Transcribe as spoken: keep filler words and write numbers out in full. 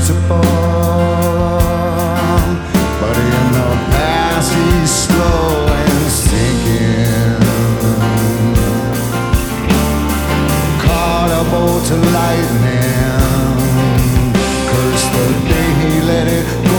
merciful, but in the past he's slow and sinking. Caught a bolt of lightning, curse the day he let it